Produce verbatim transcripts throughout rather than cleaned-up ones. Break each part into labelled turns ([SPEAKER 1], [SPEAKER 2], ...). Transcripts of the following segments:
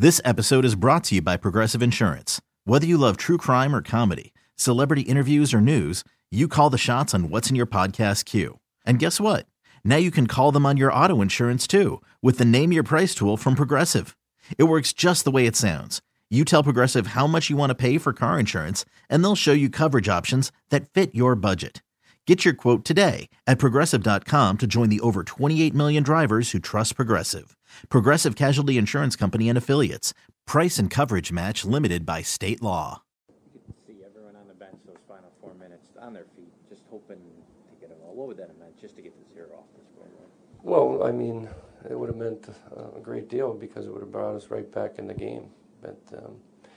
[SPEAKER 1] This episode is brought to you by Progressive Insurance. Whether you love true crime or comedy, celebrity interviews or news, you call the shots on what's in your podcast queue. And guess what? Now you can call them on your auto insurance too with the Name Your Price tool from Progressive. It works just the way it sounds. You tell Progressive how much you want to pay for car insurance, and they'll show you coverage options that fit your budget. Get your quote today at Progressive dot com to join the over twenty-eight million drivers who trust Progressive. Progressive Casualty Insurance Company and Affiliates. Price and coverage match limited by state law.
[SPEAKER 2] You could see everyone on the bench those final four minutes on their feet, just hoping to get it all. What would that have meant, just to get the zero off the scoreboard?
[SPEAKER 3] Well, I mean, it would have meant a great deal because it would have brought us right back in the game. But, um,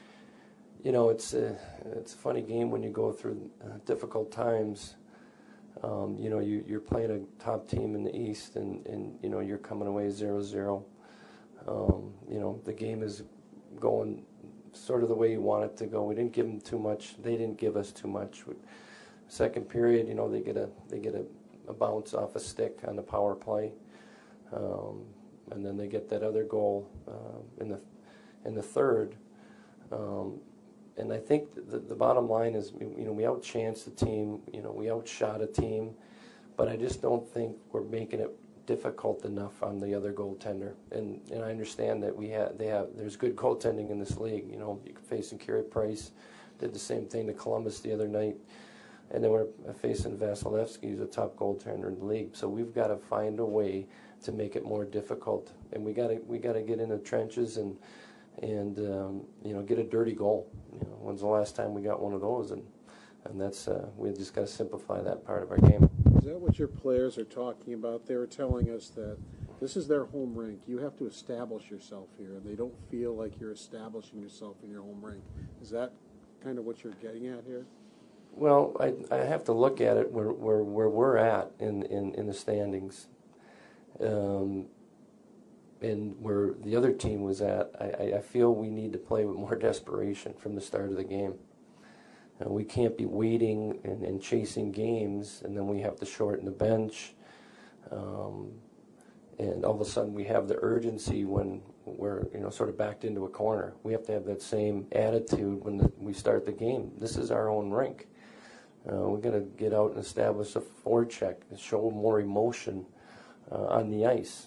[SPEAKER 3] you know, it's a, it's a funny game when you go through uh, difficult times. Um, you know, you, you're playing a top team in the East, and, and you know, you're coming away zero zero. Um, you know, the game is going sort of the way you want it to go. We didn't give them too much. They didn't give us too much. Second period, you know, they get a they get a, a bounce off a stick on the power play, um, and then they get that other goal uh, in the in the third. Um, And I think the, the bottom line is, you know, we outchanced the team, you know, we outshot a team, but I just don't think we're making it difficult enough on the other goaltender. And and I understand that we have, they have, there's good goaltending in this league. You know, you can face Carey Price, did the same thing to Columbus the other night, and then we're facing Vasilevsky, who's a top goaltender in the league. So we've got to find a way to make it more difficult, and we got to we got to get in the trenches and. and um, you know, get a dirty goal. You know, when's the last time we got one of those? And and that's uh, we just got to simplify that part of our game.
[SPEAKER 4] Is that what your players are talking about? They were telling us that this is their home rink. You have to establish yourself here, and they don't feel like you're establishing yourself in your home rink. Is that kind of what you're getting at here?
[SPEAKER 3] Well, I I have to look at it where where, where we're at in, in, in the standings. Um, and where the other team was at, I, I feel we need to play with more desperation from the start of the game. And we can't be waiting and, and chasing games, and then we have to shorten the bench. Um, and all of a sudden we have the urgency when we're, you know, sort of backed into a corner. We have to have that same attitude when the, we start the game. This is our own rink. Uh, we've got to get out and establish a forecheck and show more emotion uh, on the ice.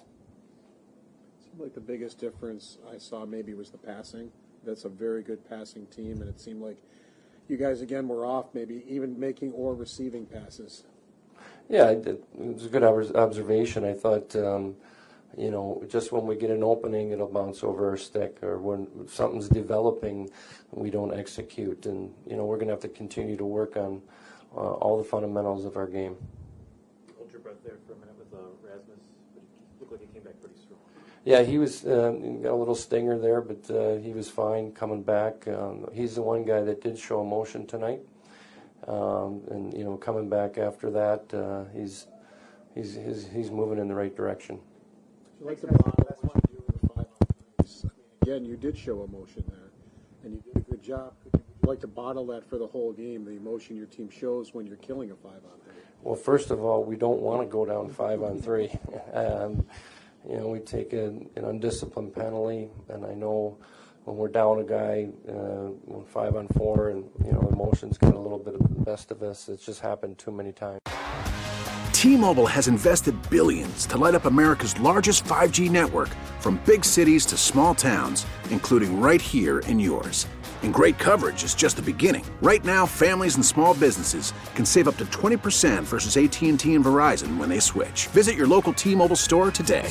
[SPEAKER 4] Like the biggest difference I saw maybe was the passing. That's a very good passing team, and it seemed like you guys again were off maybe even making or receiving passes.
[SPEAKER 3] Yeah, it was a good observation. I thought, um, you know, just when we get an opening, it'll bounce over our stick, or when something's developing, we don't execute. And, you know, we're going to have to continue to work on uh, all the fundamentals of our game.
[SPEAKER 5] Hold your breath there for a minute with uh, Rasmus. It looked like he came back pretty strong.
[SPEAKER 3] Yeah, he was uh, got a little stinger there, but uh, he was fine coming back. Um, he's the one guy that did show emotion tonight, um, and you know, coming back after that, uh, he's he's he's he's moving in the right direction.
[SPEAKER 4] You like the bottle what you do with the five on threes. I mean, again, you did show emotion there, and you did a good job. Would you like to bottle that for the whole game? The emotion your team shows when you're killing a five on three.
[SPEAKER 3] Well, first of all, we don't want to go down five on three. um, You know, we take a, an undisciplined penalty, and I know when we're down a guy, uh, when five on four, and, you know, emotions get a little bit of the best of us. It's just happened too many times.
[SPEAKER 6] T-Mobile has invested billions to light up America's largest five G network, from big cities to small towns, including right here in yours. And great coverage is just the beginning. Right now, families and small businesses can save up to twenty percent versus A T and T and Verizon when they switch. Visit your local T-Mobile store today.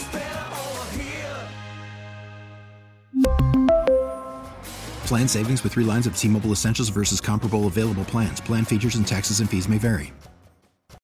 [SPEAKER 7] Plan savings with three lines of T-Mobile Essentials versus comparable available plans. Plan features and taxes and fees may vary.